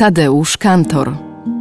Tadeusz Kantor.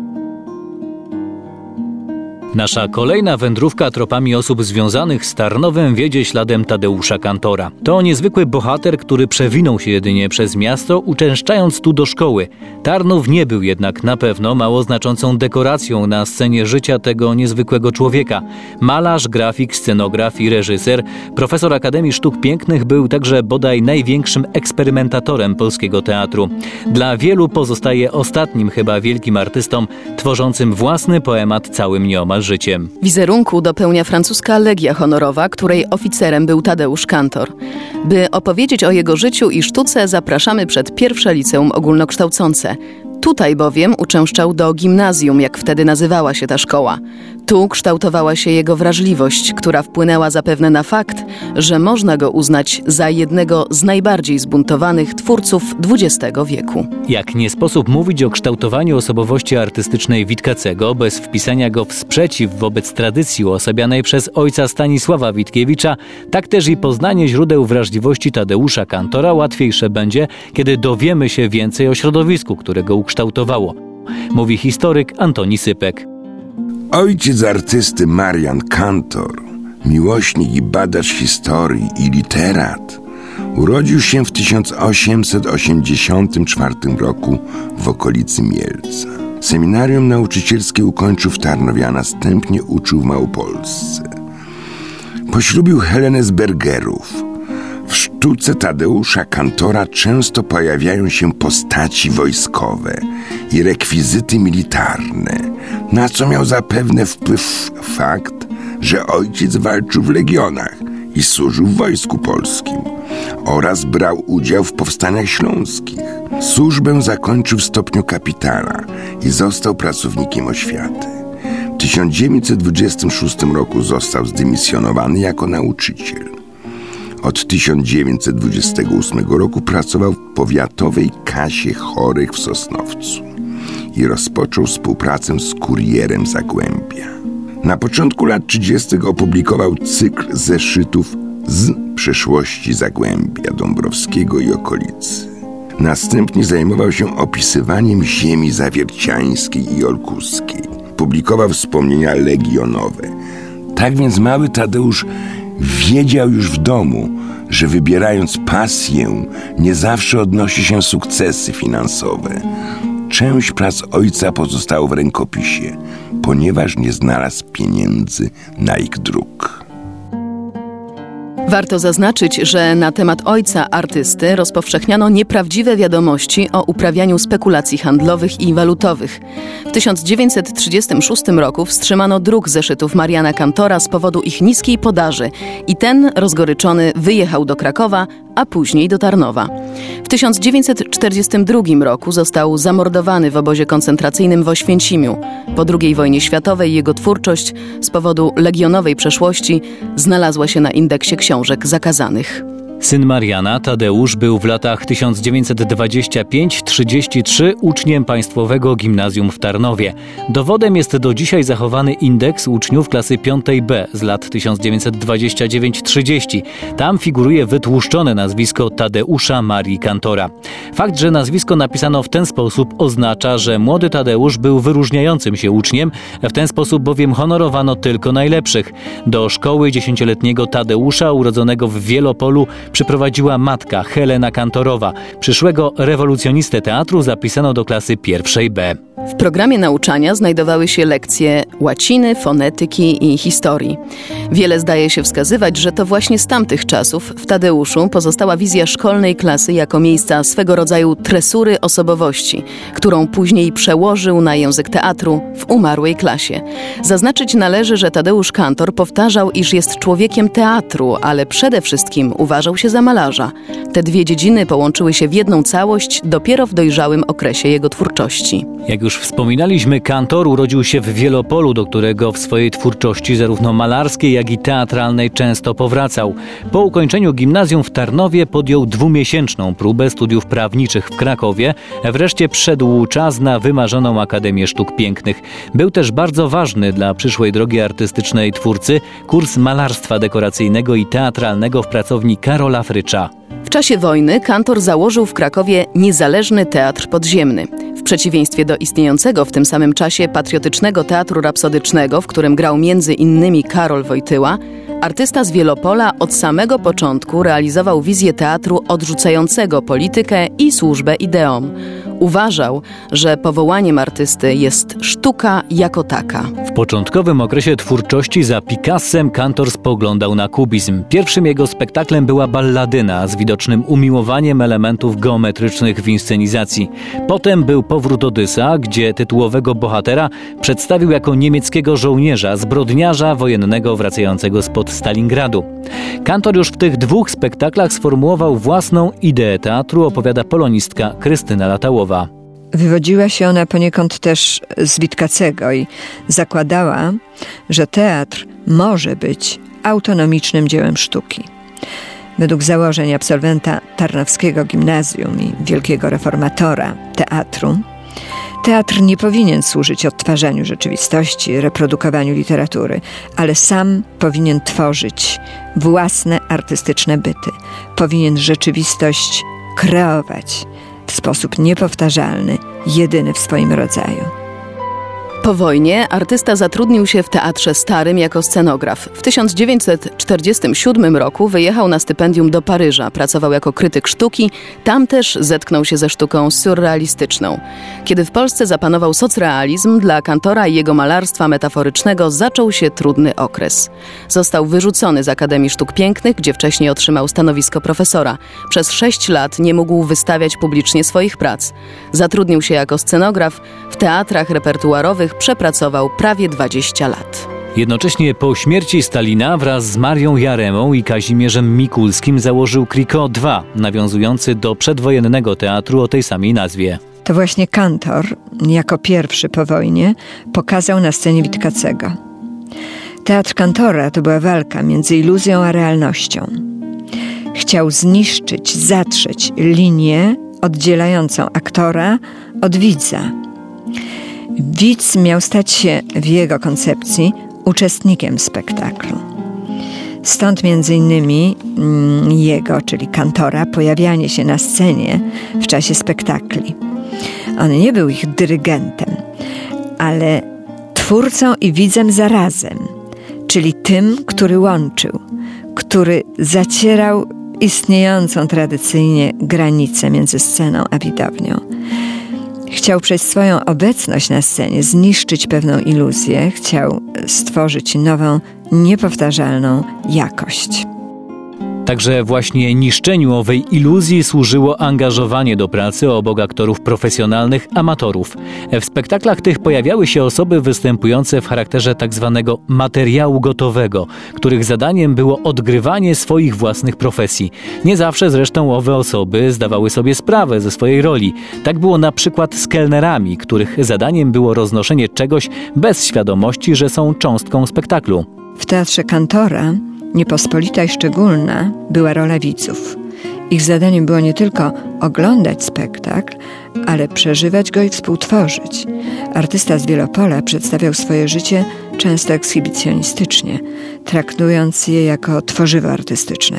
Nasza kolejna wędrówka tropami osób związanych z Tarnowem wiedzie śladem Tadeusza Kantora. To niezwykły bohater, który przewinął się jedynie przez miasto, uczęszczając tu do szkoły. Tarnów nie był jednak na pewno mało znaczącą dekoracją na scenie życia tego niezwykłego człowieka. Malarz, grafik, scenograf i reżyser, profesor Akademii Sztuk Pięknych, był także bodaj największym eksperymentatorem polskiego teatru. Dla wielu pozostaje ostatnim chyba wielkim artystą, tworzącym własny poemat całym nieomal życiem. Wizerunku dopełnia francuska Legia Honorowa, której oficerem był Tadeusz Kantor. By opowiedzieć o jego życiu i sztuce, zapraszamy przed pierwsze liceum ogólnokształcące. Tutaj bowiem uczęszczał do gimnazjum, jak wtedy nazywała się ta szkoła. Tu kształtowała się jego wrażliwość, która wpłynęła zapewne na fakt, że można go uznać za jednego z najbardziej zbuntowanych twórców XX wieku. Jak nie sposób mówić o kształtowaniu osobowości artystycznej Witkacego bez wpisania go w sprzeciw wobec tradycji uosabianej przez ojca Stanisława Witkiewicza, tak też i poznanie źródeł wrażliwości Tadeusza Kantora łatwiejsze będzie, kiedy dowiemy się więcej o środowisku, które go ukształtowało. Mówi historyk Antoni Sypek. Ojciec artysty Marian Kantor, miłośnik i badacz historii i literat, urodził się w 1884 roku w okolicy Mielca. Seminarium nauczycielskie ukończył w Tarnowie, a następnie uczył w Małopolsce. Poślubił Helenę z Bergerów. W sztuce Tadeusza Kantora często pojawiają się postaci wojskowe i rekwizyty militarne, na co miał zapewne wpływ fakt, że ojciec walczył w legionach i służył w Wojsku Polskim oraz brał udział w powstaniach śląskich. Służbę zakończył w stopniu kapitana i został pracownikiem oświaty. W 1926 roku został zdymisjonowany jako nauczyciel. Od 1928 roku pracował w powiatowej kasie chorych w Sosnowcu i rozpoczął współpracę z Kurierem Zagłębia. Na początku lat 30. opublikował cykl zeszytów z przeszłości Zagłębia Dąbrowskiego i okolicy. Następnie zajmował się opisywaniem ziemi zawierciańskiej i olkuskiej. Publikował wspomnienia legionowe. Tak więc mały Tadeusz wiedział już w domu, że wybierając pasję, nie zawsze odnosi się sukcesy finansowe. Część prac ojca pozostało w rękopisie, ponieważ nie znalazł pieniędzy na ich druk. Warto zaznaczyć, że na temat ojca artysty rozpowszechniano nieprawdziwe wiadomości o uprawianiu spekulacji handlowych i walutowych. W 1936 roku wstrzymano druk zeszytów Mariana Kantora z powodu ich niskiej podaży i ten, rozgoryczony, wyjechał do Krakowa, a później do Tarnowa. W 1942 roku został zamordowany w obozie koncentracyjnym w Oświęcimiu. Po II wojnie światowej jego twórczość z powodu legionowej przeszłości znalazła się na indeksie książek zakazanych. Syn Mariana, Tadeusz, był w latach 1925-33 uczniem Państwowego Gimnazjum w Tarnowie. Dowodem jest do dzisiaj zachowany indeks uczniów klasy 5B z lat 1929-30. Tam figuruje wytłuszczone nazwisko Tadeusza Marii Kantora. Fakt, że nazwisko napisano w ten sposób, oznacza, że młody Tadeusz był wyróżniającym się uczniem, w ten sposób bowiem honorowano tylko najlepszych. Do szkoły 10-letniego Tadeusza, urodzonego w Wielopolu, przyprowadziła matka Helena Kantorowa. Przyszłego rewolucjonistę teatru zapisano do klasy 1B. W programie nauczania znajdowały się lekcje łaciny, fonetyki i historii. Wiele zdaje się wskazywać, że to właśnie z tamtych czasów w Tadeuszu pozostała wizja szkolnej klasy jako miejsca swego rodzaju tresury osobowości, którą później przełożył na język teatru w umarłej klasie. Zaznaczyć należy, że Tadeusz Kantor powtarzał, iż jest człowiekiem teatru, ale przede wszystkim uważał się za malarza. Te dwie dziedziny połączyły się w jedną całość dopiero w dojrzałym okresie jego twórczości. Jak już wspominaliśmy, Kantor urodził się w Wielopolu, do którego w swojej twórczości zarówno malarskiej, jak i teatralnej często powracał. Po ukończeniu gimnazjum w Tarnowie podjął 2-miesięczną próbę studiów prawniczych w Krakowie. Wreszcie przyszedł czas na wymarzoną Akademię Sztuk Pięknych. Był też bardzo ważny dla przyszłej drogi artystycznej twórcy kurs malarstwa dekoracyjnego i teatralnego w pracowni Karola Frycza. W czasie wojny Kantor założył w Krakowie niezależny teatr podziemny. W przeciwieństwie do istniejącego w tym samym czasie patriotycznego teatru rapsodycznego, w którym grał między innymi Karol Wojtyła, artysta z Wielopola od samego początku realizował wizję teatru odrzucającego politykę i służbę ideom. Uważał, że powołaniem artysty jest sztuka jako taka. W początkowym okresie twórczości za Picassem Kantor spoglądał na kubizm. Pierwszym jego spektaklem była balladyna z widocznym umiłowaniem elementów geometrycznych w inscenizacji. Potem był Powrót Odysa, gdzie tytułowego bohatera przedstawił jako niemieckiego żołnierza, zbrodniarza wojennego wracającego spod Stalingradu. Kantor już w tych dwóch spektaklach sformułował własną ideę teatru, opowiada polonistka Krystyna Latałowa. Wywodziła się ona poniekąd też z Witkacego i zakładała, że teatr może być autonomicznym dziełem sztuki. Według założeń absolwenta Tarnowskiego Gimnazjum i wielkiego reformatora teatru, teatr nie powinien służyć odtwarzaniu rzeczywistości, reprodukowaniu literatury, ale sam powinien tworzyć własne artystyczne byty. Powinien rzeczywistość kreować w sposób niepowtarzalny, jedyny w swoim rodzaju. Po wojnie artysta zatrudnił się w Teatrze Starym jako scenograf. W 1947 roku wyjechał na stypendium do Paryża. Pracował jako krytyk sztuki. Tam też zetknął się ze sztuką surrealistyczną. Kiedy w Polsce zapanował socrealizm, dla Kantora i jego malarstwa metaforycznego zaczął się trudny okres. Został wyrzucony z Akademii Sztuk Pięknych, gdzie wcześniej otrzymał stanowisko profesora. Przez 6 lat nie mógł wystawiać publicznie swoich prac. Zatrudnił się jako scenograf. W teatrach repertuarowych przepracował prawie 20 lat. Jednocześnie po śmierci Stalina wraz z Marią Jaremą i Kazimierzem Mikulskim założył Kriko 2, nawiązujący do przedwojennego teatru o tej samej nazwie. To właśnie Kantor, jako pierwszy po wojnie, pokazał na scenie Witkacego. Teatr Kantora to była walka między iluzją a realnością. Chciał zniszczyć, zatrzeć linię oddzielającą aktora od widza. Widz miał stać się w jego koncepcji uczestnikiem spektaklu. Stąd między innymi jego, czyli Kantora, pojawianie się na scenie w czasie spektakli. On nie był ich dyrygentem, ale twórcą i widzem zarazem, czyli tym, który łączył, który zacierał istniejącą tradycyjnie granicę między sceną a widownią. Chciał przez swoją obecność na scenie zniszczyć pewną iluzję, chciał stworzyć nową, niepowtarzalną jakość. Także właśnie niszczeniu owej iluzji służyło angażowanie do pracy obok aktorów profesjonalnych amatorów. W spektaklach tych pojawiały się osoby występujące w charakterze tzw. materiału gotowego, których zadaniem było odgrywanie swoich własnych profesji. Nie zawsze zresztą owe osoby zdawały sobie sprawę ze swojej roli. Tak było na przykład z kelnerami, których zadaniem było roznoszenie czegoś bez świadomości, że są cząstką spektaklu. W Teatrze Kantora niepospolita i szczególna była rola widzów. Ich zadaniem było nie tylko oglądać spektakl, ale przeżywać go i współtworzyć. Artysta z Wielopola przedstawiał swoje życie często ekshibicjonistycznie, traktując je jako tworzywo artystyczne.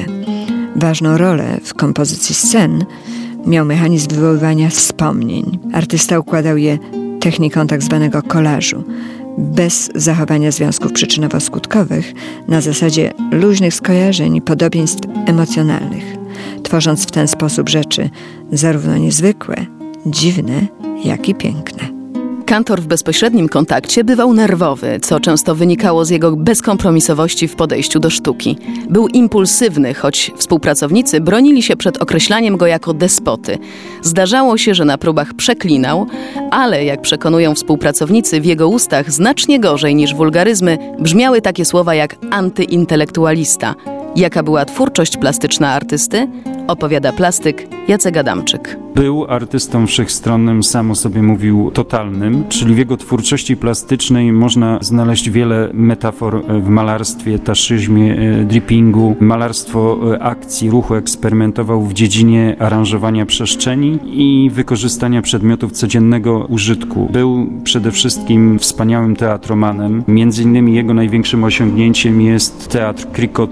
Ważną rolę w kompozycji scen miał mechanizm wywoływania wspomnień. Artysta układał je techniką tak zwanego kolażu, bez zachowania związków przyczynowo-skutkowych, na zasadzie luźnych skojarzeń i podobieństw emocjonalnych, tworząc w ten sposób rzeczy zarówno niezwykłe, dziwne, jak i piękne. Kantor w bezpośrednim kontakcie bywał nerwowy, co często wynikało z jego bezkompromisowości w podejściu do sztuki. Był impulsywny, choć współpracownicy bronili się przed określaniem go jako despoty. Zdarzało się, że na próbach przeklinał, ale jak przekonują współpracownicy, w jego ustach znacznie gorzej niż wulgaryzmy brzmiały takie słowa jak antyintelektualista. Jaka była twórczość plastyczna artysty? Opowiada plastyk Jacek Adamczyk. Był artystą wszechstronnym, sam o sobie mówił totalnym, czyli w jego twórczości plastycznej można znaleźć wiele metafor w malarstwie, taszyzmie, drippingu. Malarstwo akcji, ruchu eksperymentował w dziedzinie aranżowania przestrzeni i wykorzystania przedmiotów codziennego użytku. Był przede wszystkim wspaniałym teatromanem. Między innymi jego największym osiągnięciem jest teatr Kriko 2,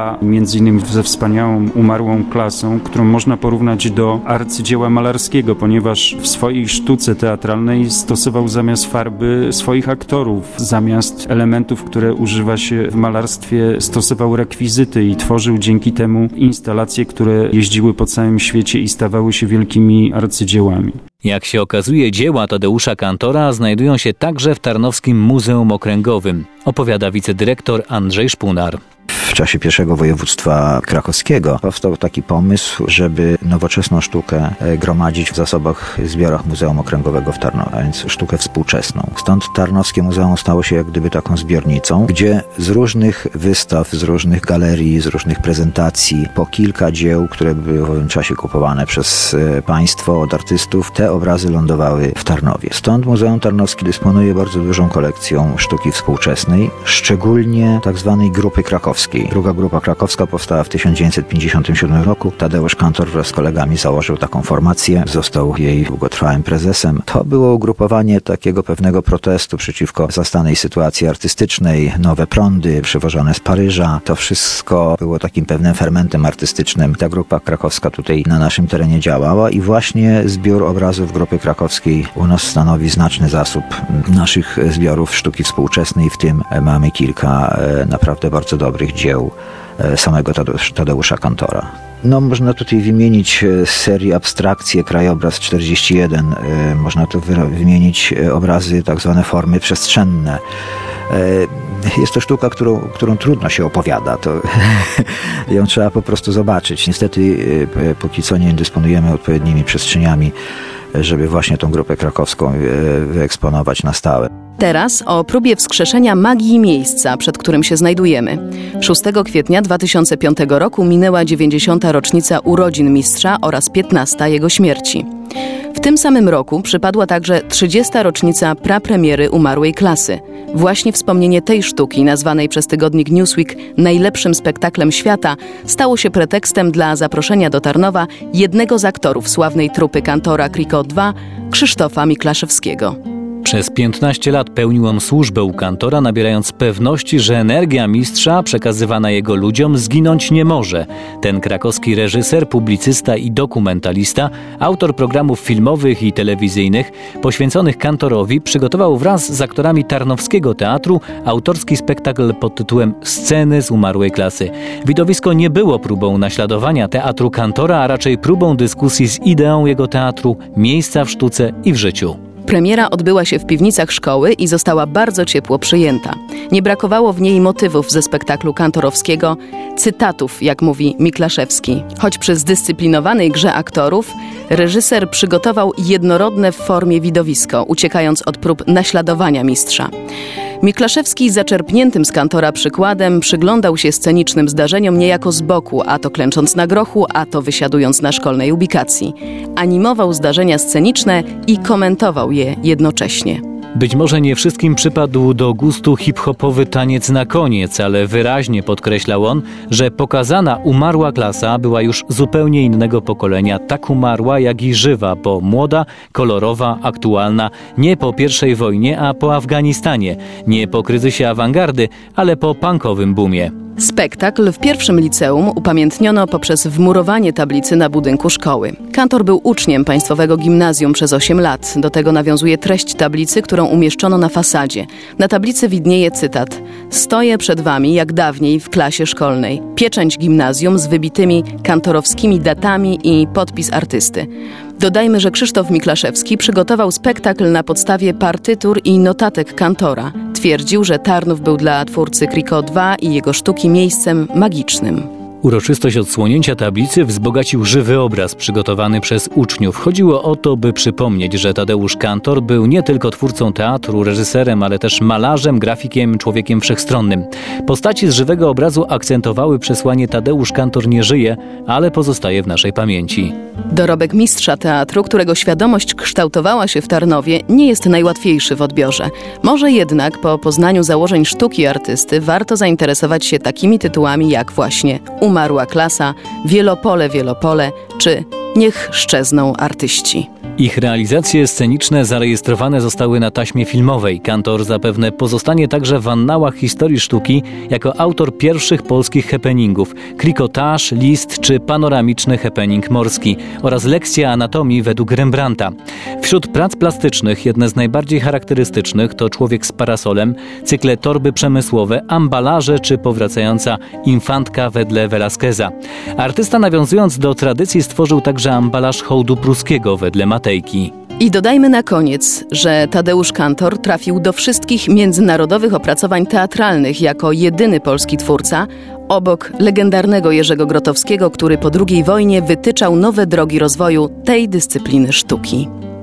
a między innymi ze wspaniałą Umarłą klasą, którą można porównać do arcydzieła malarskiego, ponieważ w swojej sztuce teatralnej stosował zamiast farby swoich aktorów, zamiast elementów, które używa się w malarstwie, stosował rekwizyty i tworzył dzięki temu instalacje, które jeździły po całym świecie i stawały się wielkimi arcydziełami. Jak się okazuje, dzieła Tadeusza Kantora znajdują się także w Tarnowskim Muzeum Okręgowym, opowiada wicedyrektor Andrzej Szpunar. W czasie I województwa krakowskiego powstał taki pomysł, żeby nowoczesną sztukę gromadzić w zasobach, zbiorach Muzeum Okręgowego w Tarnowie, a więc sztukę współczesną. Stąd Tarnowskie Muzeum stało się jak gdyby taką zbiornicą, gdzie z różnych wystaw, z różnych galerii, z różnych prezentacji, po kilka dzieł, które były w owym czasie kupowane przez państwo od artystów, te obrazy lądowały w Tarnowie. Stąd Muzeum Tarnowskie dysponuje bardzo dużą kolekcją sztuki współczesnej, szczególnie tak zwanej grupy krakowskiej. Druga grupa krakowska powstała w 1957 roku. Tadeusz Kantor wraz z kolegami założył taką formację. Został jej długotrwałym prezesem. To było ugrupowanie takiego pewnego protestu przeciwko zastanej sytuacji artystycznej. Nowe prądy przywożone z Paryża. To wszystko było takim pewnym fermentem artystycznym. Ta grupa krakowska tutaj na naszym terenie działała i właśnie zbiór obrazów grupy krakowskiej u nas stanowi znaczny zasób naszych zbiorów sztuki współczesnej. W tym mamy kilka naprawdę bardzo dobrych dzieł samego Tadeusza Kantora. Można tutaj wymienić z serii Abstrakcje, Krajobraz 41. Można tu wymienić obrazy, tak zwane formy przestrzenne. Jest to sztuka, którą trudno się opowiada. To ją trzeba po prostu zobaczyć. Niestety póki co nie dysponujemy odpowiednimi przestrzeniami, żeby właśnie tą grupę krakowską wyeksponować na stałe. Teraz o próbie wskrzeszenia magii miejsca, przed którym się znajdujemy. 6 kwietnia 2005 roku minęła 90. rocznica urodzin mistrza oraz 15. jego śmierci. W tym samym roku przypadła także 30. rocznica prapremiery Umarłej klasy. Właśnie wspomnienie tej sztuki, nazwanej przez tygodnik Newsweek najlepszym spektaklem świata, stało się pretekstem dla zaproszenia do Tarnowa jednego z aktorów sławnej trupy kantora Kriko 2, Krzysztofa Miklaszewskiego. Przez 15 lat pełnił on służbę u Kantora, nabierając pewności, że energia mistrza przekazywana jego ludziom zginąć nie może. Ten krakowski reżyser, publicysta i dokumentalista, autor programów filmowych i telewizyjnych poświęconych Kantorowi, przygotował wraz z aktorami Tarnowskiego Teatru autorski spektakl pod tytułem Sceny z Umarłej klasy. Widowisko nie było próbą naśladowania teatru Kantora, a raczej próbą dyskusji z ideą jego teatru, miejsca w sztuce i w życiu. Premiera odbyła się w piwnicach szkoły i została bardzo ciepło przyjęta. Nie brakowało w niej motywów ze spektaklu kantorowskiego, cytatów, jak mówi Miklaszewski. Choć przy zdyscyplinowanej grze aktorów, reżyser przygotował jednorodne w formie widowisko, uciekając od prób naśladowania mistrza. Miklaszewski zaczerpniętym z Kantora przykładem przyglądał się scenicznym zdarzeniom niejako z boku, a to klęcząc na grochu, a to wysiadując na szkolnej ubikacji. Animował zdarzenia sceniczne i komentował je jednocześnie. Być może nie wszystkim przypadł do gustu hip-hopowy taniec na koniec, ale wyraźnie podkreślał on, że pokazana Umarła klasa była już zupełnie innego pokolenia, tak umarła jak i żywa, bo młoda, kolorowa, aktualna, nie po I wojnie, a po Afganistanie, nie po kryzysie awangardy, ale po punkowym boomie. Spektakl w pierwszym liceum upamiętniono poprzez wmurowanie tablicy na budynku szkoły. Kantor był uczniem Państwowego Gimnazjum przez 8 lat. Do tego nawiązuje treść tablicy, którą umieszczono na fasadzie. Na tablicy widnieje cytat: „Stoję przed wami jak dawniej w klasie szkolnej. Pieczęć gimnazjum z wybitymi kantorowskimi datami i podpis artysty”. Dodajmy, że Krzysztof Miklaszewski przygotował spektakl na podstawie partytur i notatek Kantora. Twierdził, że Tarnów był dla twórcy Kriko 2 i jego sztuki miejscem magicznym. Uroczystość odsłonięcia tablicy wzbogacił żywy obraz przygotowany przez uczniów. Chodziło o to, by przypomnieć, że Tadeusz Kantor był nie tylko twórcą teatru, reżyserem, ale też malarzem, grafikiem, człowiekiem wszechstronnym. Postaci z żywego obrazu akcentowały przesłanie: Tadeusz Kantor nie żyje, ale pozostaje w naszej pamięci. Dorobek mistrza teatru, którego świadomość kształtowała się w Tarnowie, nie jest najłatwiejszy w odbiorze. Może jednak po poznaniu założeń sztuki artysty warto zainteresować się takimi tytułami jak właśnie Umarła klasa, Wielopole, Wielopole czy Niech szczezną artyści. Ich realizacje sceniczne zarejestrowane zostały na taśmie filmowej. Kantor zapewne pozostanie także w annałach historii sztuki jako autor pierwszych polskich happeningów, Krikotaż, List czy panoramiczny happening morski oraz lekcja anatomii według Rembrandta. Wśród prac plastycznych jedne z najbardziej charakterystycznych to Człowiek z parasolem, cykle Torby przemysłowe, ambalaże czy powracająca Infantka wedle Velasqueza. Artysta, nawiązując do tradycji, stworzył także ambalaż hołdu pruskiego wedle Matejki. I dodajmy na koniec, że Tadeusz Kantor trafił do wszystkich międzynarodowych opracowań teatralnych jako jedyny polski twórca, obok legendarnego Jerzego Grotowskiego, który po II wojnie wytyczał nowe drogi rozwoju tej dyscypliny sztuki.